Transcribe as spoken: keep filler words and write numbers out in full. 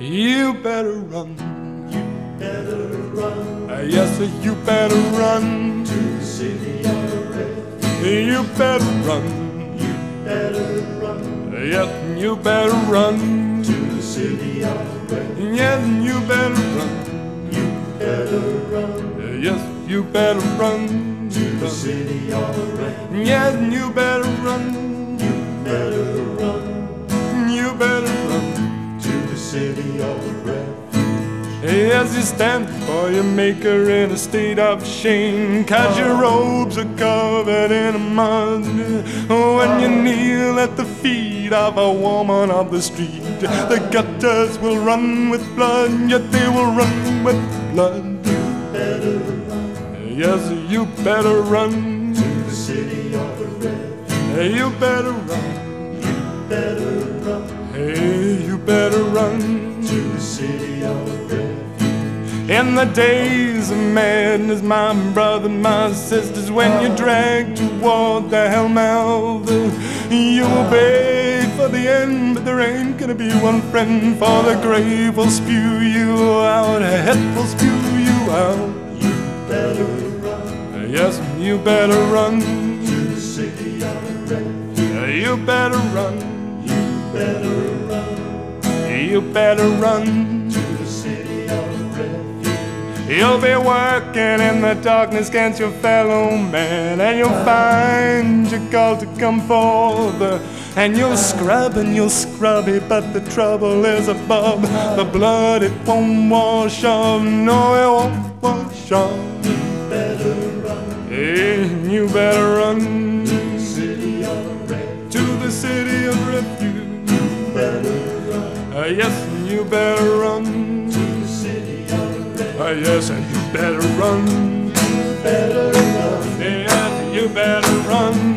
You better run. You better run. Uh, yes, you better run to the city of refuge. You better run. You better run. Uh, yes, you better run to the city of refuge. Yes, you better run. You better run. Uh, yes, you better run to the city of refuge. Yes, you better run. You better run. You better run to the city of refuge. As you stand before your maker in a state of shame, 'cause your robes are covered in mud. When you kneel at the feet of a woman of the street, the gutters will run with blood, yet they will run with blood. You better run. Yes, you better run to the city of refuge. You better run. You better run. Hey, you better run to the city of refuge. In the days of madness, my brother, my sisters, when you drag toward the hell mouth, you will beg for the end, but there ain't gonna be one friend, for the grave will spew you out, hell will spew you out. You better run. Yes, you better run to the city of refuge. You better run. You better run. You better run to the city of refuge. You'll be working in the darkness against your fellow man, and you'll find your call to come forth, and you'll scrub and you'll scrubby, but the trouble is above. The blood, it won't wash off, no, it won't wash off. You better run. Hey, you better run to the city of refuge. to the city of refuge. You better run. Uh, yes, you better run to the city of refuge. Uh, yes, and you better run. You better run. Yes, you better run.